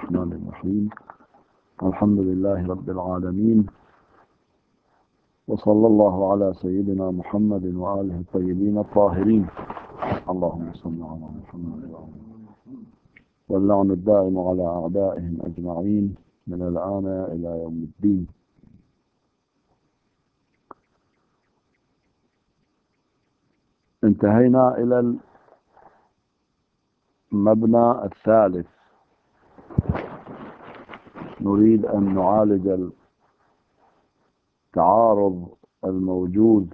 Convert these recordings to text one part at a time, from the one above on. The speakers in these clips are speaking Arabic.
الرحمن الرحيم. الحمد لله رب العالمين، وصلى الله على سيدنا محمد وآله الطيبين الطاهرين. اللهم صل على محمد وآله، واللعن الدائم على أعدائهم أجمعين من الآن إلى يوم الدين. انتهينا إلى المبنى الثالث. نريد أن نعالج التعارض الموجود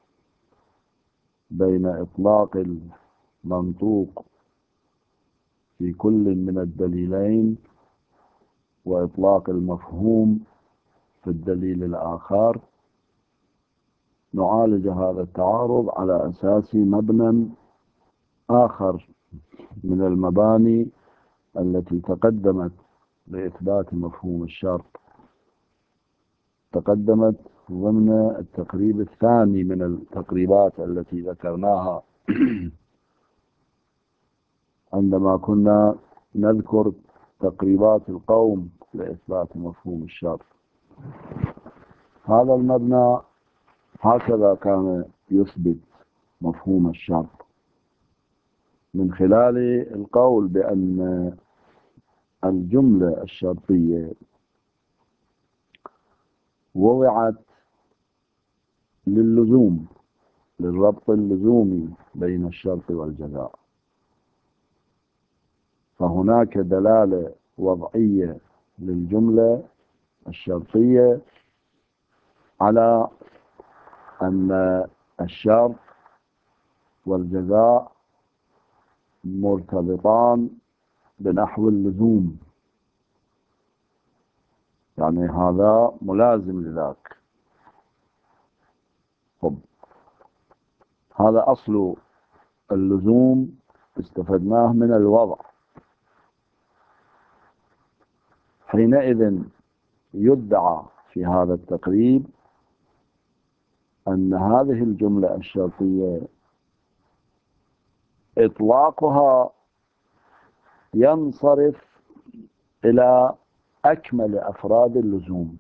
بين إطلاق المنطوق في كل من الدليلين وإطلاق المفهوم في الدليل الآخر. نعالج هذا التعارض على أساس مبنى آخر من المباني التي تقدمت لإثبات مفهوم الشرط، تقدمت ضمن التقريب الثاني من التقريبات التي ذكرناها عندما كنا نذكر تقريبات القوم لإثبات مفهوم الشرط. هذا المبنى هكذا كان يثبت مفهوم الشرط من خلال القول بأن الجملة الشرطية وضعت للزوم، للربط اللزومي بين الشرط والجزاء، فهناك دلالة وضعية للجملة الشرطية على أن الشرط والجزاء مرتبطان بنحو اللزوم، يعني هذا ملازم لذاك. هذا أصل اللزوم، استفدناه من الوضع. حينئذ يدعى في هذا التقريب أن هذه الجملة الشرطية إطلاقها ينصرف إلى أكمل أفراد اللزوم.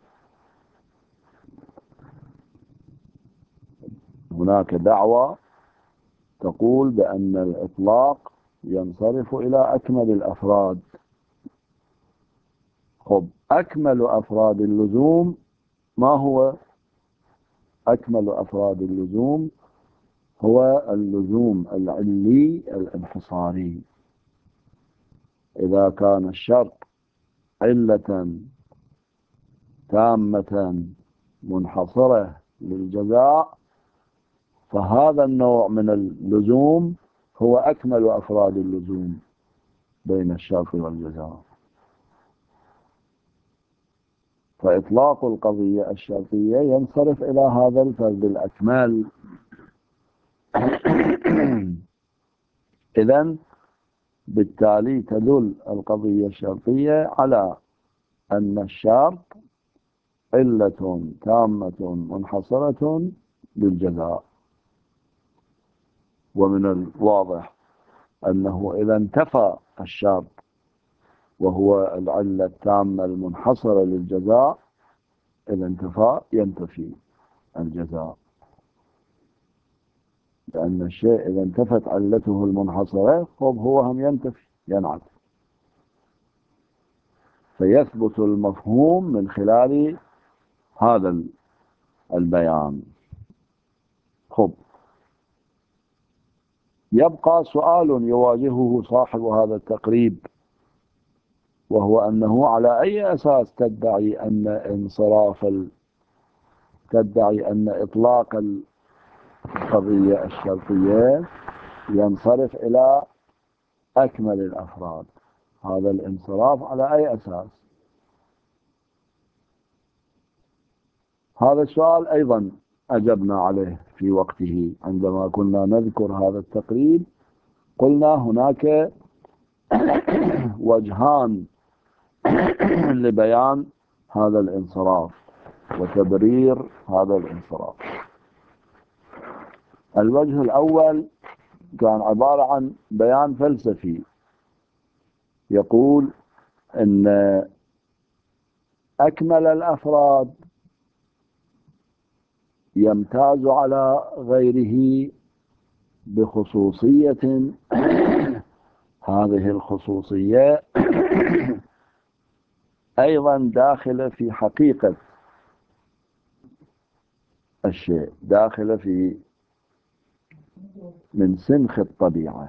هناك دعوة تقول بأن الإطلاق ينصرف إلى أكمل الأفراد. أكمل أفراد اللزوم ما هو؟ أكمل أفراد اللزوم هو اللزوم العلي الانحصاري. إذا كان الشرط علة تامة منحصرة للجزاء، فهذا النوع من اللزوم هو أكمل أفراد اللزوم بين الشرط والجزاء. فإطلاق القضية الشرطية ينصرف إلى هذا الفرد الأكمل. إذن بالتالي تدل القضية الشرطية على أن الشرط علة تامة منحصرة للجزاء. ومن الواضح أنه إذا انتفى الشرط وهو العلة التامة المنحصرة للجزاء، إذا انتفى ينتفي الجزاء، لأن الشيء إذا انتفت علته المنحصرة هو هم ينتفي ينعت، فيثبت المفهوم من خلال هذا البيان. يبقى سؤال يواجهه صاحب هذا التقريب، وهو أنه على أي أساس تدعي أن إطلاق القضية الشرطية ينصرف إلى أكمل الأفراد؟ هذا الانصراف على أي أساس؟ هذا السؤال أيضا أجبنا عليه في وقته عندما كنا نذكر هذا التقريب. قلنا هناك وجهان لبيان هذا الانصراف وتبرير هذا الانصراف. الوجه الأول كان عبارة عن بيان فلسفي، يقول أن أكمل الأفراد يمتاز على غيره بخصوصية هذه الخصوصية أيضا داخلة في حقيقة الشيء، داخلة في من سنخ الطبيعة.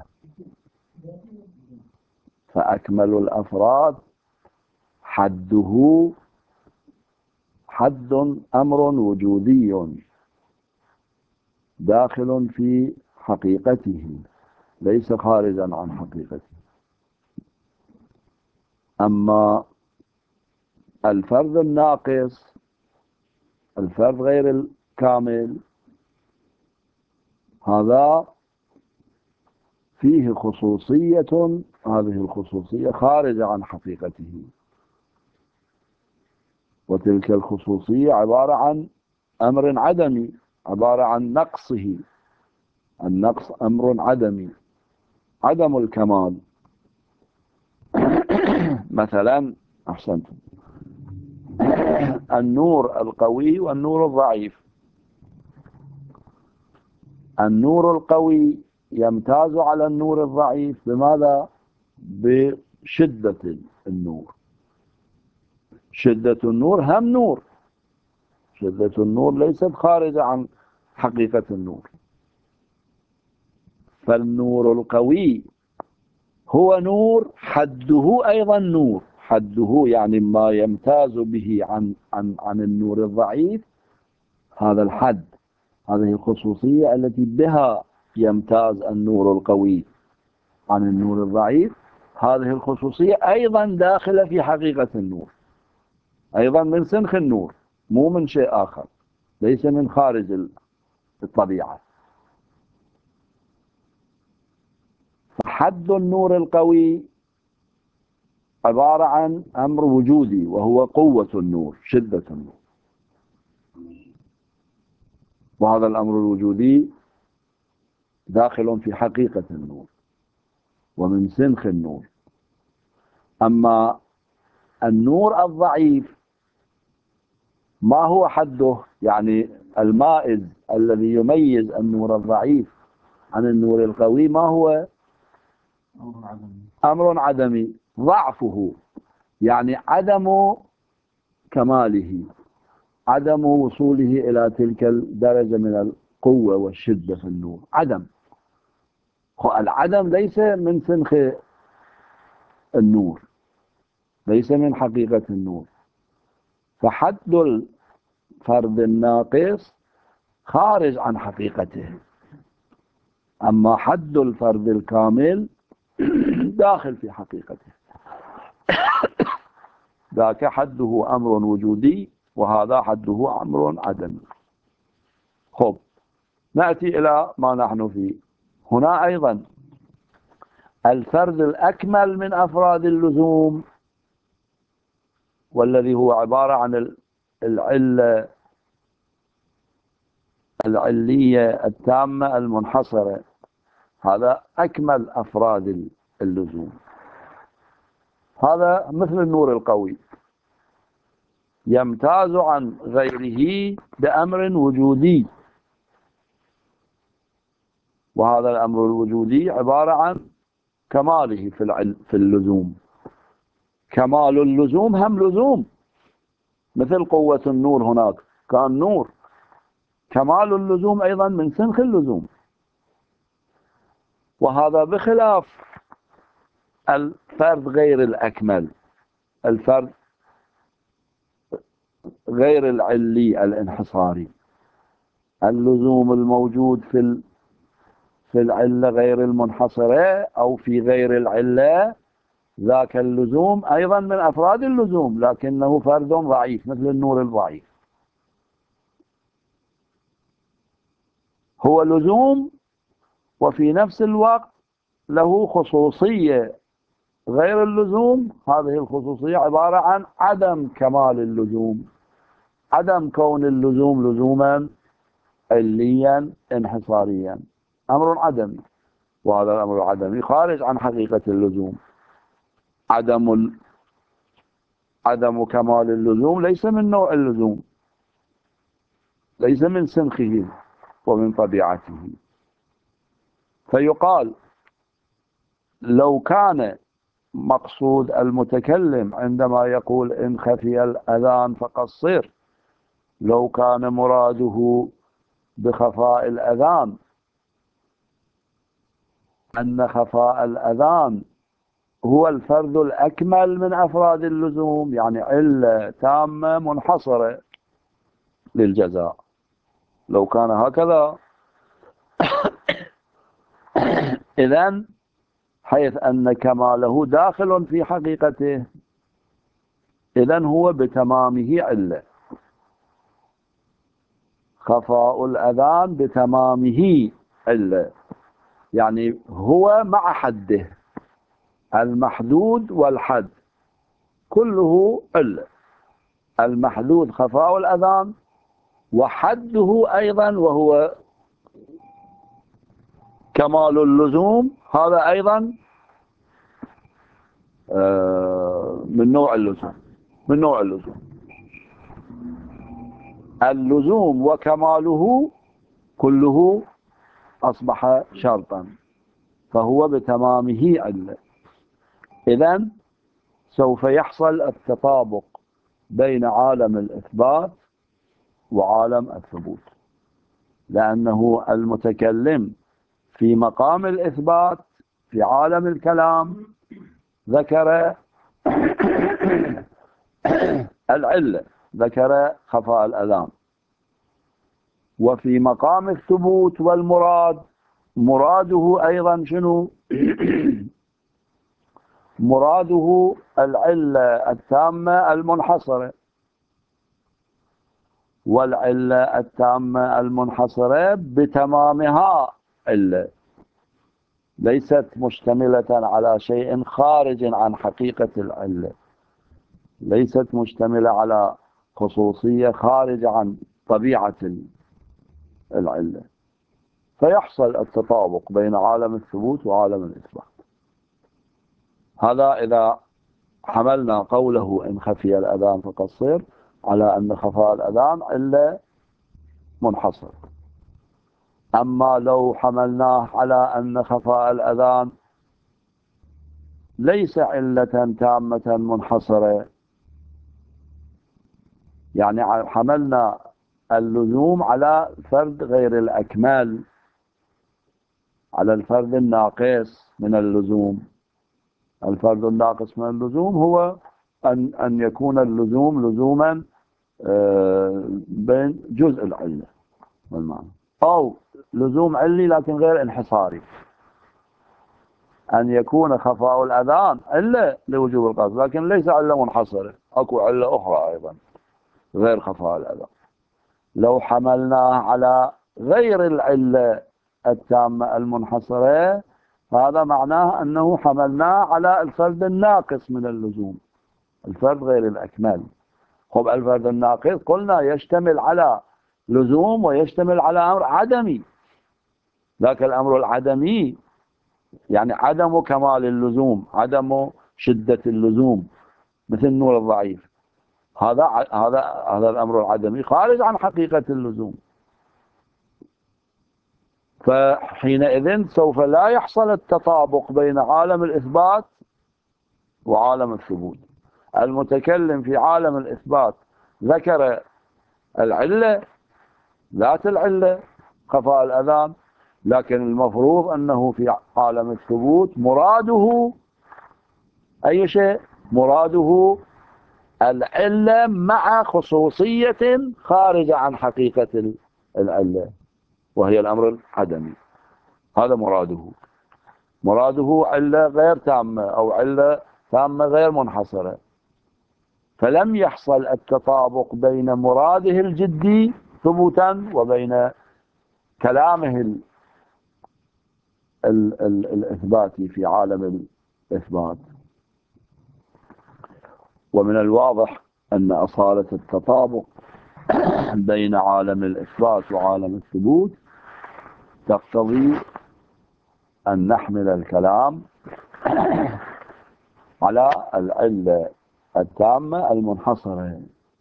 فأكمل الأفراد حده حد أمر وجودي داخل في حقيقته ليس خارجا عن حقيقته. أما الفرد الناقص، الفرد غير الكامل، هذا فيه خصوصية، هذه الخصوصية خارجة عن حقيقته، وتلك الخصوصية عبارة عن أمر عدمي، عبارة عن نقصه. النقص أمر عدمي، عدم الكمال. مثلا أحسنتم، النور القوي والنور الضعيف. النور القوي يمتاز على النور الضعيف بماذا؟ بشدة النور. شدة النور هم نور، شدة النور ليست خارجة عن حقيقة النور. فالنور القوي هو نور، حده أيضا نور، حده يعني ما يمتاز به عن النور الضعيف، هذا الحد، هذه الخصوصية التي بها يمتاز النور القوي عن النور الضعيف، هذه الخصوصية أيضا داخلة في حقيقة النور، أيضا من سنخ النور، مو من شيء آخر، ليس من خارج الطبيعة. فحد النور القوي عبارة عن أمر وجودي، وهو قوة النور، شدة النور. وهذا الأمر الوجودي داخل في حقيقة النور ومن سنخ النور. أما النور الضعيف ما هو حده؟ يعني المائز الذي يميز النور الضعيف عن النور القوي ما هو؟ أمر عدمي، ضعفه، يعني عدم كماله، عدم وصوله إلى تلك الدرجة من القوة والشدة في النور، عدم. العدم ليس من سنخ النور، ليس من حقيقة النور. فحد الفرد الناقص خارج عن حقيقته، أما حد الفرد الكامل داخل في حقيقته، ذاك حده أمر وجودي وهذا حده أمر عدمي. خب، نأتي إلى ما نحن فيه هنا. أيضا الفرد الأكمل من أفراد اللزوم، والذي هو عبارة عن العلة العلية التامة المنحصرة، هذا أكمل أفراد اللزوم. هذا مثل النور القوي، يمتاز عن غيره بأمر وجودي، وهذا الأمر الوجودي عبارة عن كماله في اللزوم. كمال اللزوم هم لزوم، مثل قوة النور هناك كان نور، كمال اللزوم أيضا من سنخ اللزوم. وهذا بخلاف الفرد غير الأكمل، الفرد غير العلي الانحصاري. اللزوم الموجود في العلة غير المنحصرة أو في غير العلة، ذاك اللزوم أيضا من أفراد اللزوم، لكنه فرد ضعيف مثل النور الضعيف. هو لزوم وفي نفس الوقت له خصوصية غير اللزوم، هذه الخصوصية عبارة عن عدم كمال اللزوم، عدم كون اللزوم لزوما عليا انحصاريا، أمر عدمي. وهذا الأمر العدمي خارج عن حقيقة اللزوم. عدم عدم كمال اللزوم ليس من نوع اللزوم، ليس من سنخه ومن طبيعته. فيقال لو كان مقصود المتكلم عندما يقول إن خفي الأذان فقصر، لو كان مراده بخفاء الأذان أن خفاء الأذان هو الفرد الأكمل من أفراد اللزوم، يعني علة تامة منحصرة للجزاء، لو كان هكذا إذن حيث أن كماله داخل في حقيقته، إذن هو بتمامه علة. خفاء الأذان بتمامه علة، يعني هو مع حده، المحدود والحد كله علة. المحدود خفاء الأذان، وحده أيضا وهو كمال اللزوم، هذا أيضا من نوع اللزوم، من نوع اللزوم. اللزوم وكماله كله أصبح شرطا، فهو بتمامه علة. إذن سوف يحصل التطابق بين عالم الإثبات وعالم الثبوت، لأنه المتكلم في مقام الإثبات في عالم الكلام ذكر العلة، ذكر خفاء الأذان. وفي مقام الثبوت والمراد، مراده أيضا شنو؟ مراده العلة التامة المنحصرة، والعلة التامة المنحصرة بتمامها علة، ليست مشتملة على شيء خارج عن حقيقة العلة، ليست مشتملة على خصوصية خارج عن طبيعة العلة. فيحصل التطابق بين عالم الثبوت وعالم الإثبات. هذا إذا حملنا قوله إن خفي الأذان فقصر على أن خفاء الأذان علة منحصر. أما لو حملناه على أن خفاء الأذان ليس علة تامة منحصرة، يعني حملنا اللزوم على فرد غير الأكمال، على الفرد الناقص من اللزوم. الفرد الناقص من اللزوم هو أن يكون اللزوم لزوما بين جزء العلة والمعنى، أو لزوم علي لكن غير انحصاري، أن يكون خفاء الأذان علة لوجوب القصد لكن ليس علة منحصرة، أكو علة أخرى أيضا غير خفاء الأذان. لو حملناه على غير العلة التامة المنحصرة، هذا معناه أنه حملناه على الفرد الناقص من اللزوم، الفرد غير الأكمل. خب الفرد الناقص قلنا يشتمل على لزوم ويشتمل على أمر عدمي، ذاك الأمر العدمي يعني عدم كمال اللزوم، عدم شدة اللزوم، مثل النور الضعيف، هذا الأمر العدمي خارج عن حقيقة اللزوم. فحينئذ سوف لا يحصل التطابق بين عالم الإثبات وعالم الثبوت. المتكلم في عالم الإثبات ذكر العلة، ذات العلة خفاء الأذان، لكن المفروض أنه في عالم الثبوت مراده أي شيء؟ مراده العلة مع خصوصية خارجة عن حقيقة العلة، وهي الأمر العدمي. هذا مراده علة غير تامة أو علة تامة غير منحصرة. فلم يحصل التطابق بين مراده الجدي ثبوتا وبين كلامه الإثباتي في عالم الإثبات. ومن الواضح أن أصالة التطابق بين عالم الإثبات وعالم الثبوت تقتضي أن نحمل الكلام على العلة التامة المنحصرة.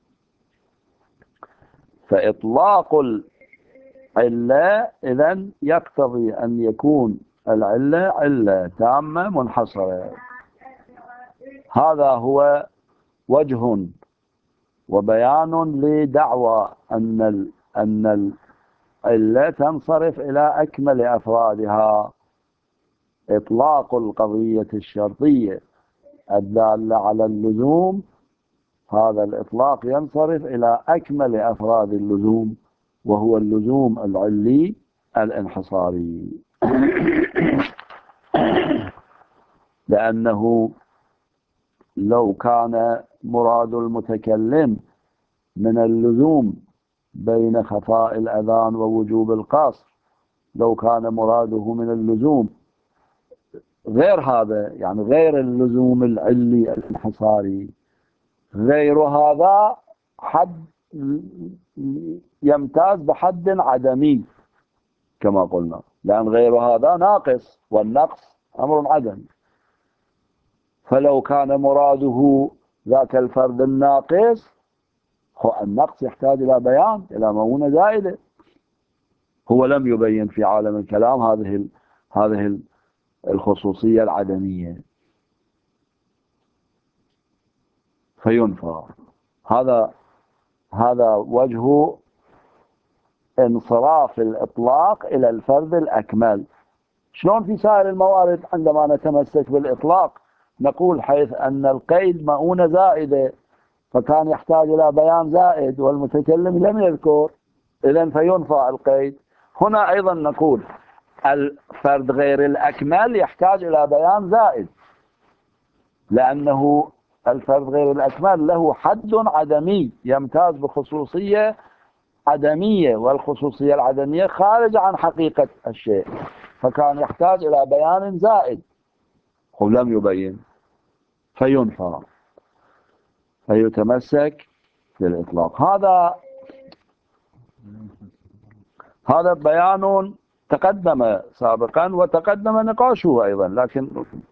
فإطلاق العلة إذن يقتضي أن يكون العلة علة تامة منحصرة. هذا هو وجه وبيان لدعوى أن العلة تنصرف إلى أكمل أفرادها. إطلاق القضية الشرطية الدالة على اللزوم، هذا الإطلاق ينصرف إلى أكمل أفراد اللزوم، وهو اللزوم العلي الانحصاري. لأنه لو كان مراد المتكلم من اللزوم بين خفاء الأذان ووجوب القصر، لو كان مراده من اللزوم غير هذا، يعني غير اللزوم العلي الانحصاري، غير هذا حد يمتاز بحد عدمي كما قلنا، لأن غير هذا ناقص، والنقص أمر عدمي. فلو كان مراده ذاك الفرد الناقص، النقص يحتاج إلى بيان، إلى مؤونة زائدة. هو لم يبين في عالم الكلام هذه الخصوصية العدمية، فينفى. هذا وجه انصراف الإطلاق إلى الفرد الأكمل. شلون في سائر الموارد عندما نتمسك بالإطلاق نقول حيث أن القيد مؤونة زائدة فكان يحتاج إلى بيان زائد والمتكلم لم يذكر، إذن فينفى القيد. هنا أيضا نقول الفرد غير الأكمل يحتاج إلى بيان زائد، لأنه الفرد غير الأكمل له حد عدمي يمتاز بخصوصية عدمية، والخصوصية العدمية خارج عن حقيقة الشيء، فكان يحتاج إلى بيان زائد، هو لم يبين، فينفى، فيتمسك بالإطلاق. هذا بيان تقدم سابقا وتقدم نقاشه أيضا، لكن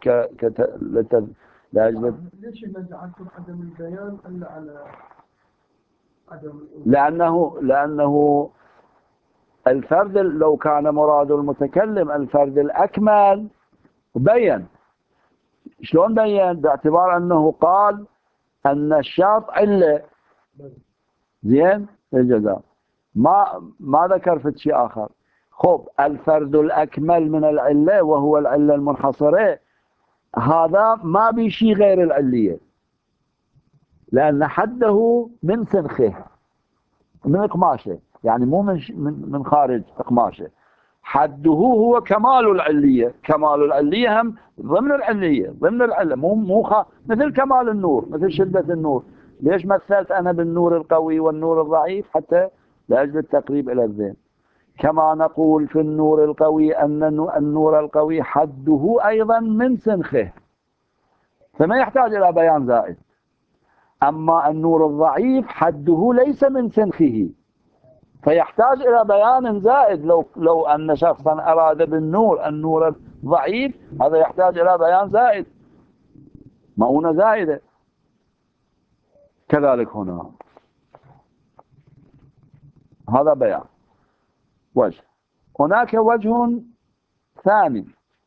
لأجل ليش نجعلكم عدم البيان إلا على عدم لأنه الفرد لو كان مراد المتكلم الفرد الأكمل بين. شلون بين؟ باعتبار أنه قال أن الشرط علة، زين، الجزاء ما ذكر في شيء آخر. خب الفرد الأكمل من العلة وهو العلة المنحصرة، هذا ما بشي غير العلية، لأن حده من سنخه، من إقماشه، يعني مو من خارج إقماشه. حده هو كمال العلية. كمال العلية هم ضمن العلية، ضمن العلة، مثل كمال النور، مثل شدة النور. ليش مثلت أنا بالنور القوي والنور الضعيف؟ حتى لأجل التقريب إلى الذهن. كما نقول في النور القوي أن النور القوي حده أيضا من سنخه، فما يحتاج إلى بيان زائد. أما النور الضعيف حده ليس من سنخه، فيحتاج إلى بيان زائد. لو أن شخصا أراد بالنور النور الضعيف، هذا يحتاج إلى بيان زائد، مؤونة زائدة. كذلك هنا هذا بيان وجه. هناك وجه ثاني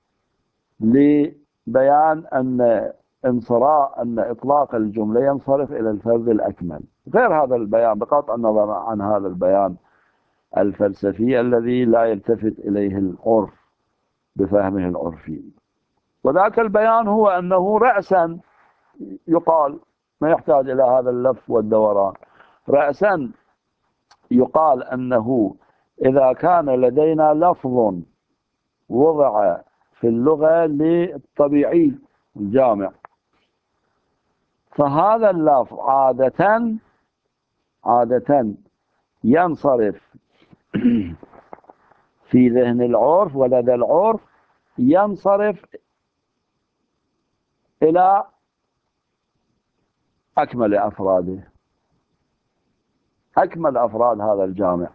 لبيان أن إطلاق الجملة ينصرف إلى الفرد الأكمل، غير هذا البيان بقطع النظر عن هذا البيان الفلسفي الذي لا يلتفت إليه العرف بفهمه العرفي. وذاك البيان هو أنه رأسا يقال، ما يحتاج إلى هذا اللف والدوران، رأسا يقال أنه إذا كان لدينا لفظ وضع في اللغة للطبيعي الجامع، فهذا اللفظ عادة ينصرف في ذهن العرف ولدى العرف، ينصرف إلى أكمل أفراده، أكمل أفراد هذا الجامع.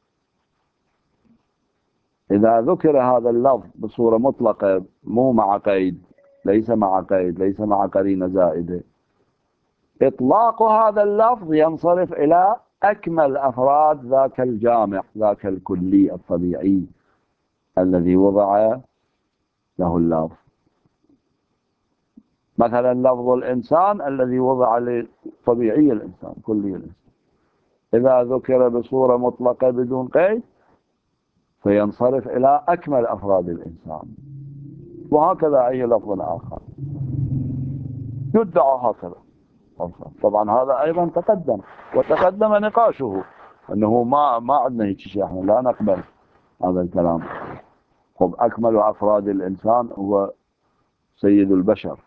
إذا ذكر هذا اللفظ بصورة مطلقة، مو مع قيد، ليس مع قيد، ليس مع قرينة زائدة، إطلاق هذا اللفظ ينصرف إلى أكمل أفراد ذاك الجامع، ذاك الكلي الطبيعي الذي وضع له اللفظ. مثلا لفظ الإنسان الذي وضع لطبيعي الإنسان، كلي الإنسان، إذا ذكر بصورة مطلقة بدون قيد فينصرف إلى أكمل أفراد الإنسان، وهكذا أي لفظ آخر يدعى هكذا. طبعا هذا أيضا وتقدم نقاشه أنه ما عندنا هيك شيء، احنا لا نقبل هذا الكلام. خب أكمل أفراد الإنسان هو سيد البشر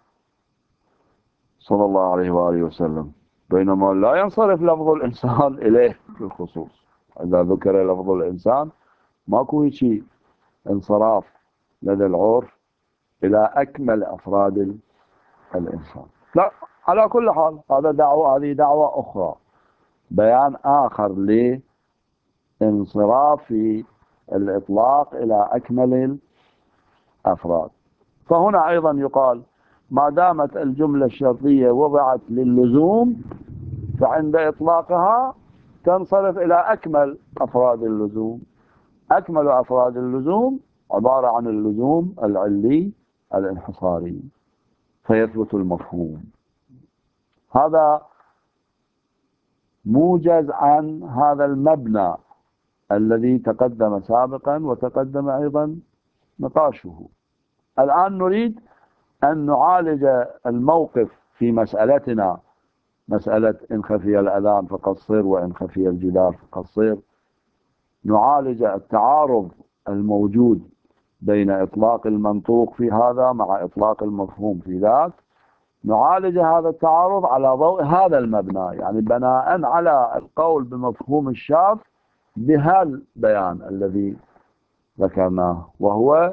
صلى الله عليه وآله وسلم، بينما لا ينصرف لفظ الإنسان إليه في الخصوص. إذا ذكر لفظ الإنسان ماكو هيك انصراف لدى العرف إلى أكمل أفراد الإنسان. لا، على كل حال هذه دعوة أخرى، بيان آخر لانصراف في الإطلاق إلى أكمل الأفراد. فهنا أيضا يقال ما دامت الجملة الشرطية وضعت للزوم فعند إطلاقها تنصرف إلى أكمل أفراد اللزوم. أكمل أفراد اللزوم عبارة عن اللزوم العلي الانحصاري، فيثبت المفهوم. هذا موجز عن هذا المبنى الذي تقدم سابقا وتقدم أيضا نقاشه. الآن نريد أن نعالج الموقف في مسألتنا، مسألة إن خفي الأذان فقصر وإن خفي الجدار فقصر. نعالج التعارض الموجود بين إطلاق المنطوق في هذا مع إطلاق المفهوم في ذاك. نعالج هذا التعارض على ضوء هذا المبنى، يعني بناء على القول بمفهوم الشرط بهالبيان الذي ذكرناه، وهو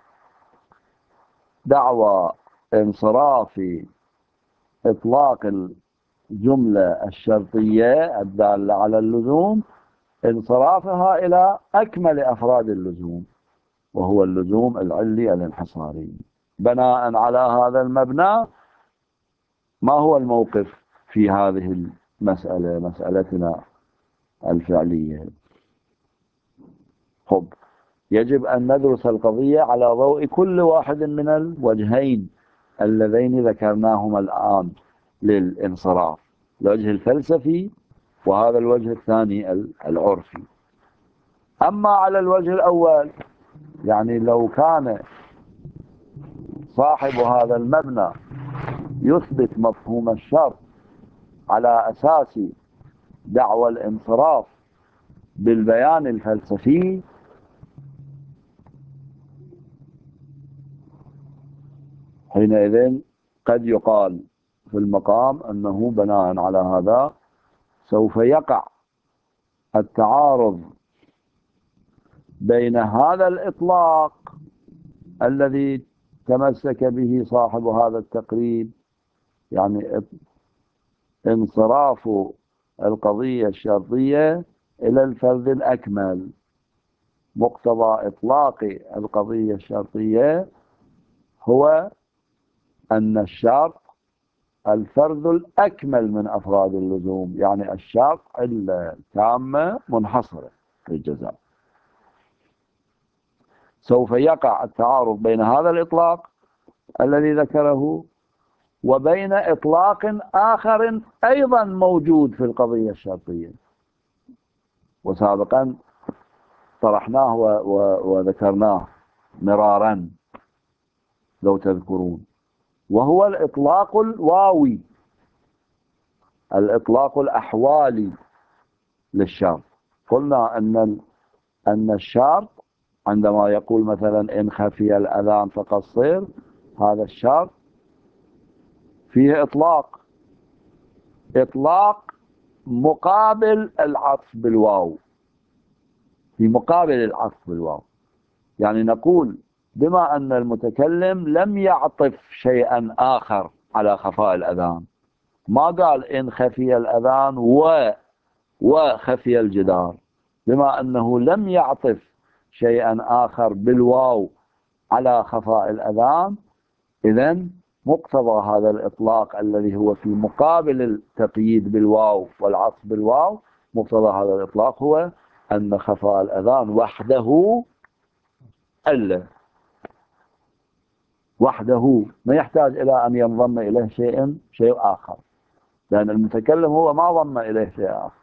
دعوى انصراف إطلاق الجملة الشرطية الدالة على اللزوم، انصرافها إلى أكمل أفراد اللزوم وهو اللزوم العلي الانحصاري. بناء على هذا المبنى ما هو الموقف في هذه المسألة، مسألتنا الفعلية؟ خب، يجب أن ندرس القضية على ضوء كل واحد من الوجهين اللذين ذكرناهما الآن للانصراف، الوجه الفلسفي وهذا الوجه الثاني العرفي. أما على الوجه الأول، يعني لو كان صاحب هذا المبنى يثبت مفهوم الشرط على أساس دعوى الانصراف بالبيان الفلسفي، حينئذ قد يقال في المقام أنه بناء على هذا سوف يقع التعارض بين هذا الإطلاق الذي تمسك به صاحب هذا التقريب، يعني انصراف القضية الشرطية إلى الفرد الأكمل. مقتضى إطلاق القضية الشرطية هو أن الشرط الفرد الأكمل من أفراد اللزوم، يعني الشرط التامة منحصرة في الجزاء. سوف يقع التعارض بين هذا الإطلاق الذي ذكره وبين إطلاق آخر أيضا موجود في القضية الشرطية، وسابقا طرحناه وذكرناه مرارا لو تذكرون، وهو الإطلاق الواوي، الإطلاق الأحوالي للشرط. قلنا أن الشرط عندما يقول مثلا إن خفي الأذان فقصر، هذا الشرط فيه إطلاق مقابل العطف بالواو، في مقابل العطف بالواو. يعني نقول بما أن المتكلم لم يعطف شيئا آخر على خفاء الأذان، ما قال إن خفي الأذان وخفي الجدار، بما أنه لم يعطف شيئا آخر بالواو على خفاء الأذان، إذن مقتضى هذا الإطلاق الذي هو في مقابل التقييد بالواو والعطف بالواو، مقتضى هذا الإطلاق هو أن خفاء الأذان وحده علة، وحده ما يحتاج إلى أن ينضم إليه شيء آخر، لأن المتكلم هو ما ضم إليه شيء آخر،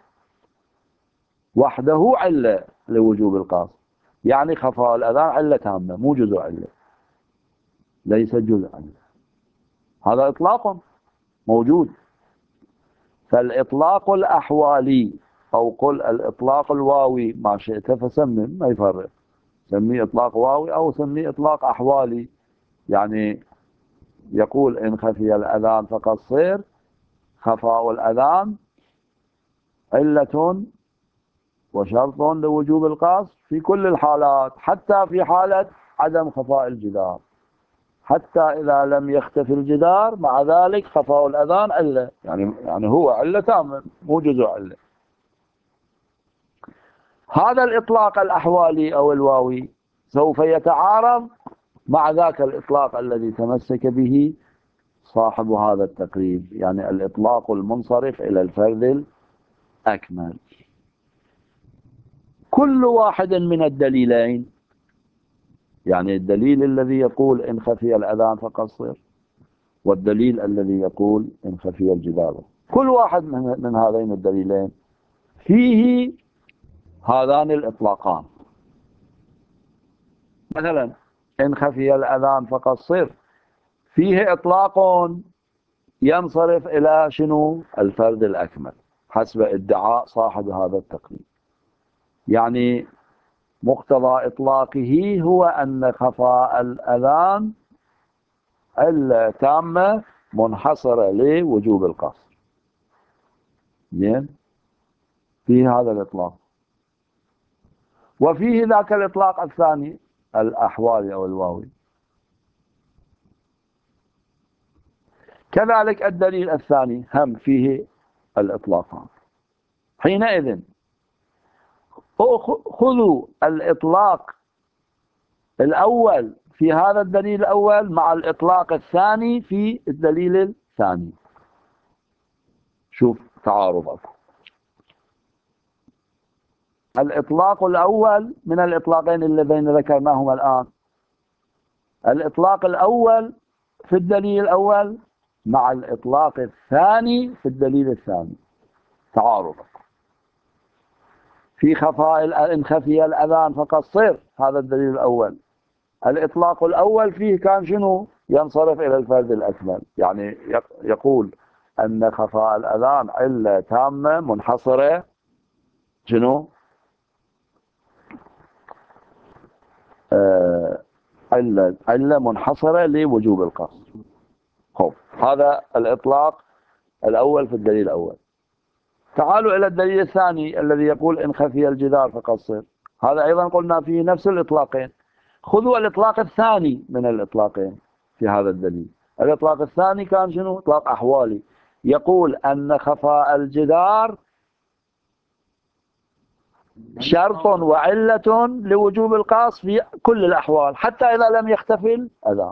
وحده علة لوجوب القصد. يعني خفاء الأذان علة تامة مو جزء علة، ليس جزء علة، هذا إطلاق موجود. فالإطلاق الأحوالي أو قل الإطلاق الواوي ما شئت فسمي، ما يفرق، سميه إطلاق واوي أو سميه إطلاق أحوالي. يعني يقول إن خفي الأذان فقصر، خفاء الأذان علة وشرط لوجوب القصد في كل الحالات، حتى في حالة عدم خفاء الجدار، حتى إذا لم يختفي الجدار مع ذلك خفاء الأذان علة، يعني هو علة تامة مو جزء علة. هذا الإطلاق الأحوالي أو الواوي سوف يتعارض مع ذاك الإطلاق الذي تمسك به صاحب هذا التقريب، يعني الإطلاق المنصرف إلى الفرد الأكمل. كل واحد من الدليلين، يعني الدليل الذي يقول إن خفي الأذان فقصر، والدليل الذي يقول إن خفي الجدار، كل واحد من هذين الدليلين فيه هذان الإطلاقان. مثلا إن خفي الأذان فقصر فيه إطلاق ينصرف إلى شنو؟ الفرد الأكمل حسب ادعاء صاحب هذا التقريب. يعني مقتضى إطلاقه هو أن خفاء الأذان علة تامة منحصرة لوجوب القصر. فيه هذا الإطلاق. وفيه ذاك الإطلاق الثاني الأحوالي أو الواوي. كذلك الدليل الثاني هم فيه الإطلاقان. حينئذ خذوا الإطلاق الأول في هذا الدليل الأول مع الإطلاق الثاني في الدليل الثاني، شوف تعارضكم. الإطلاق الأول من الإطلاقين اللذين ذكرناهما الآن، الإطلاق الأول في الدليل الأول مع الإطلاق الثاني في الدليل الثاني، تعارض في خفاء إن خفي الأذان فقصر، هذا الدليل الأول. الإطلاق الأول فيه كان شنو؟ ينصرف إلى الفرد الأكمل، يعني يقول أن خفاء الأذان علة تامة منحصرة شنو؟ علة منحصرة لوجوب القصر. هذا الإطلاق الأول في الدليل الأول. تعالوا إلى الدليل الثاني الذي يقول إن خفي الجدار فقصر، هذا أيضا قلنا فيه نفس الإطلاقين. خذوا الإطلاق الثاني من الإطلاقين في هذا الدليل. الإطلاق الثاني كان شنو؟ إطلاق أحوالي، يقول أن خفاء الجدار شرط وعلة لوجوب القصر في كل الأحوال، حتى إذا لم يختفي الأذان،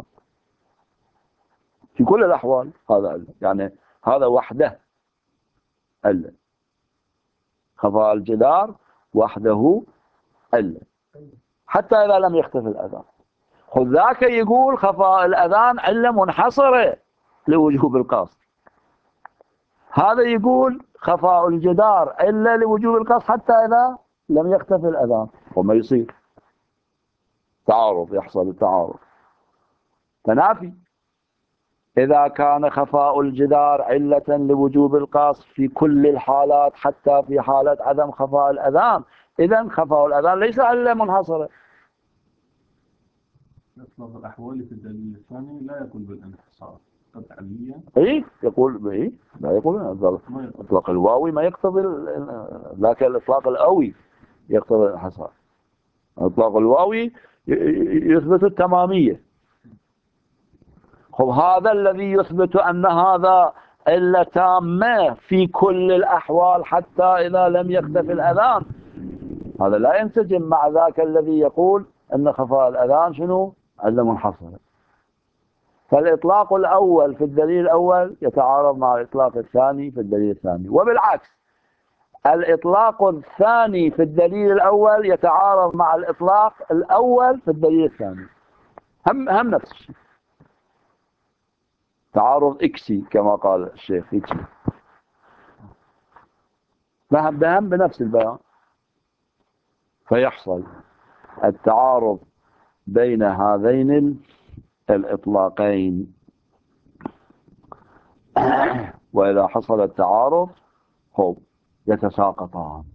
في كل الأحوال هذا يعني هذا وحده علة. خفاء الجدار وحده علة حتى إذا لم يختفي الأذان. خذ ذاك يقول خفاء الأذان علة منحصرة لوجوب القصد، هذا يقول خفاء الجدار علة لوجوب القصد حتى إذا لم يختفي الأذان. وما يصير تعارض، يحصل التعارض، تنافي. إذا كان خفاء الجدار علة لوجوب القصد في كل الحالات حتى في حالة عدم خفاء الأذان، إذن خفاء الأذان ليس علة منحصرة. إطلاق الأحوال في الدليل الثاني لا يقول بالانحصار قطعيا. يقول لا يقول إطلاق الواوي ما يقتضي ذاك الإطلاق الأوي يقتضي الانحصار. الإطلاق الواوي يثبت التمامية. هذا الذي يثبت أن هذا علة تامة في كل الأحوال حتى إذا لم يختفي الأذان، هذا لا ينسجم مع ذاك الذي يقول أن خفاء الأذان شنو؟ علة منحصرة. فالإطلاق الأول في الدليل الأول يتعارض مع الإطلاق الثاني في الدليل الثاني، وبالعكس الإطلاق الثاني في الدليل الأول يتعارض مع الإطلاق الأول في الدليل الثاني. هم نفس الشيء، تعارض إكسي كما قال الشيخ إكسي، فهم بنفس البيان، فيحصل التعارض بين هذين الإطلاقين. وإذا حصل التعارض هو يتساقطان.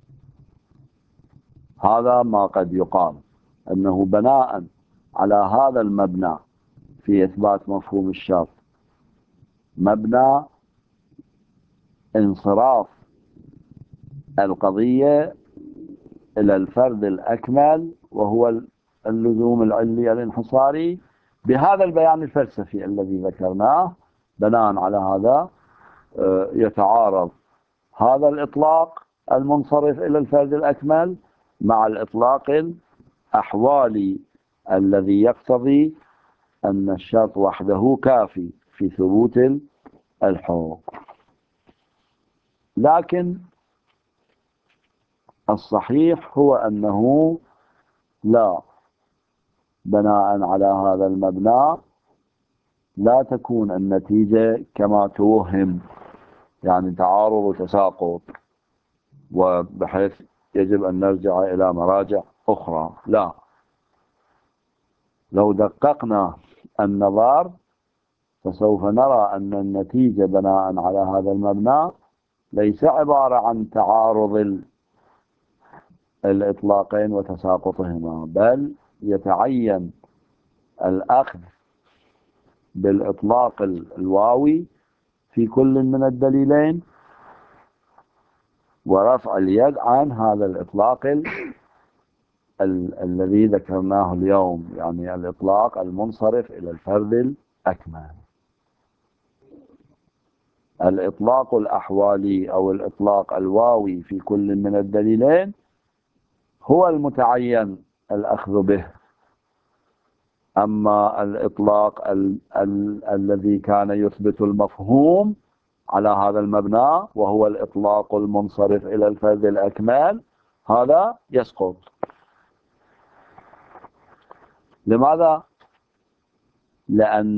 هذا ما قد يقال أنه بناء على هذا المبنى في إثبات مفهوم الشرط، مبنى انصراف القضية إلى الفرد الأكمل وهو اللزوم العلي الانحصاري، بهذا البيان الفلسفي الذي ذكرناه. بناء على هذا يتعارض هذا الإطلاق المنصرف إلى الفرد الأكمل مع الإطلاق الأحوالي الذي يقتضي أن الشرط وحده كافي في ثبوت الحكم. لكن الصحيح هو أنه لا، بناء على هذا المبنى لا تكون النتيجة كما توهم، يعني تعارض وتساقط، وبحيث يجب أن نرجع إلى مراجع أخرى. لا، لو دققنا النظر فسوف نرى أن النتيجة بناء على هذا المبنى ليس عبارة عن تعارض الإطلاقين وتساقطهما، بل يتعين الأخذ بالإطلاق الواوي في كل من الدليلين ورفع اليد عن هذا الإطلاق الذي ذكرناه اليوم، يعني الإطلاق المنصرف إلى الفرد الأكمل. الإطلاق الأحوالي أو الإطلاق الواوي في كل من الدليلين هو المتعين الأخذ به. أما الإطلاق الذي كان يثبت المفهوم على هذا المبنى وهو الإطلاق المنصرف إلى الفرد الأكمل، هذا يسقط. لماذا؟ لأن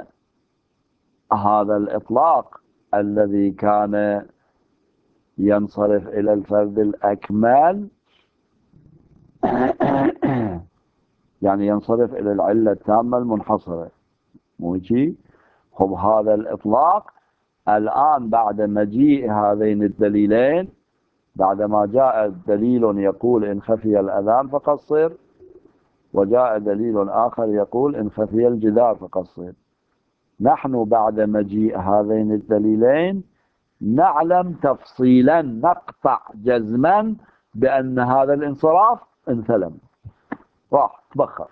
هذا الإطلاق الذي كان ينصرف إلى الفرد الأكمل يعني ينصرف إلى العلة التامة المنحصرة، مو شيء؟ خب هذا الإطلاق الآن بعد مجيء هذين الدليلين، بعدما جاء دليل يقول إن خفي الأذان فقصر، وجاء دليل آخر يقول إن خفي الجدار فقصر، نحن بعد مجيء هذين الدليلين نعلم تفصيلا نقطع جزما بأن هذا الانصراف انثلم، راح تبخر.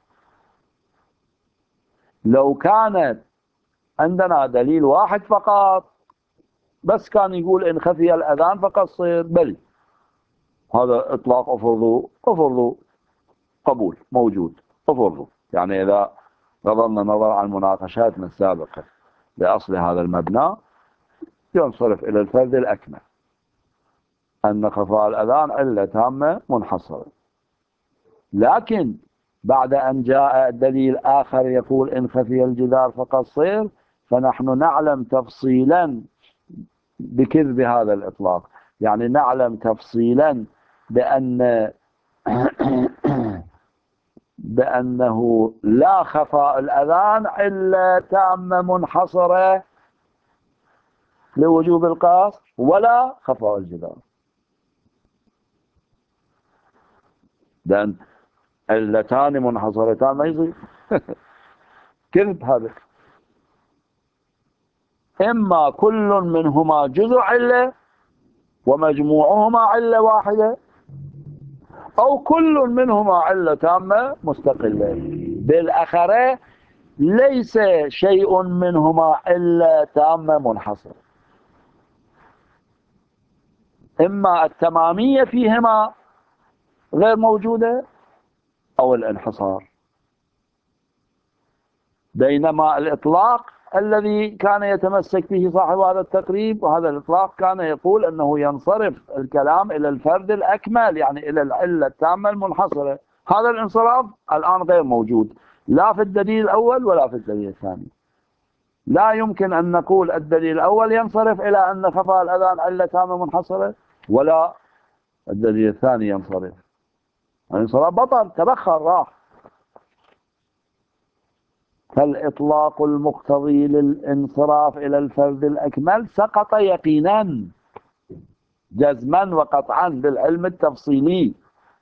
لو كانت عندنا دليل واحد فقط بس كان يقول إن خفي الأذان فقصر، بل هذا إطلاق أفرضوا قبول موجود، أفرضوا. يعني إذا نظرنا نظر عن مناقشاتنا السابقة لأصل هذا المبنى ينصرف إلى الفرد الأكمل أن خفاء الأذان علة تامة منحصرة. لكن بعد أن جاء دليل آخر يقول إن خفي الجدار فقصر، فنحن نعلم تفصيلا بكذب هذا الإطلاق، يعني نعلم تفصيلا بأنه لا خفاء الأذان إلا تامة منحصرة لوجوب القصر ولا خفاء الجدار، لأن علتان منحصرتان ما يصير. كذب هذا. إما كل منهما جزء علة ومجموعهما علة واحدة، أو كل منهما علة تامة مستقلة. بالأخرى ليس شيء منهما علة تامة منحصرة، إما التمامية فيهما غير موجودة أو الانحصار. بينما الإطلاق الذي كان يتمسك به صاحب هذا التقريب، وهذا الإطلاق كان يقول أنه ينصرف الكلام إلى الفرد الأكمل، يعني إلى العلة التامة المنحصرة. هذا الانصراف الآن غير موجود لا في الدليل الأول ولا في الدليل الثاني. لا يمكن أن نقول الدليل الأول ينصرف إلى أن خفاء الأذان علة تامة منحصرة، ولا الدليل الثاني ينصرف. الانصراف بطل، تبخر، راح. فالإطلاق المقتضي للانصراف إلى الفرد الأكمل سقط يقينا جزما وقطعا بالعلم التفصيلي.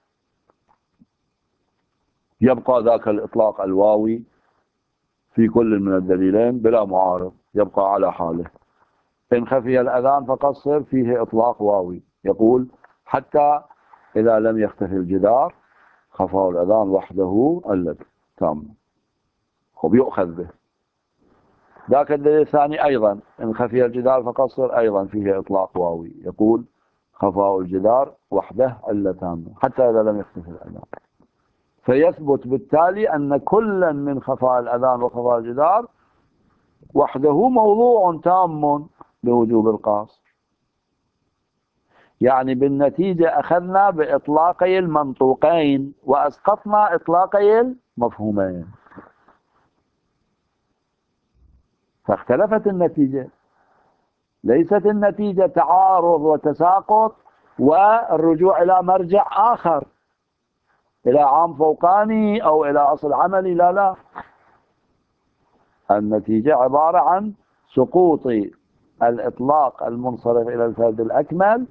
يبقى ذاك الإطلاق الواوي في كل من الدليلين بلا معارض، يبقى على حاله. إن خفي الأذان فقصر فيه إطلاق واوي، يقول حتى إذا لم يختفي الجدار خفاء الأذان وحده علة تامة، وبيؤخذ به. ذاك الدليل الثاني أيضا إن خفي الجدار فقصر، أيضا فيه إطلاق واوي، يقول خفاء الجدار وحده علة تامة حتى إذا لم يختفي الأذان. فيثبت بالتالي أن كلا من خفاء الأذان وخفاء الجدار وحده موضوع تام بوجوب القاصر. يعني بالنتيجة أخذنا بإطلاقي المنطوقين وأسقطنا إطلاقي المفهومين، فاختلفت النتيجة. ليست النتيجة تعارض وتساقط والرجوع إلى مرجع آخر، إلى عام فوقاني أو إلى أصل عملي، لا لا. النتيجة عبارة عن سقوط الإطلاق المنصرف إلى الفرد الأكمل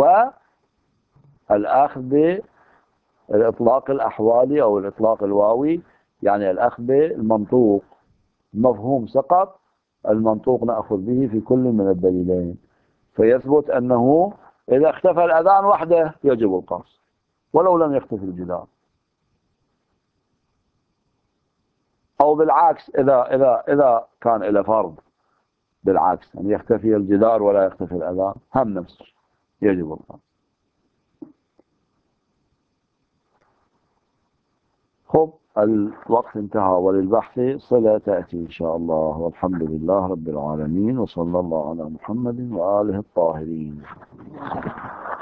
والأخذ بالإطلاق الأحوالي أو الإطلاق الواوي، يعني الأخذ بالمنطوق. المفهوم سقط، المنطوق نأخذ به في كل من الدليلين. فيثبت أنه إذا اختفى الأذان وحده يجب القصر ولو لم يختفي الجدار، أو بالعكس إذا كان إلى فرض بالعكس أن يختفي الجدار ولا يختفي الأذان هم نفسه يجب القصر. خب الوقت انتهى، وللبحث صلة تأتي إن شاء الله، والحمد لله رب العالمين، وصلى الله على محمد وآله الطاهرين.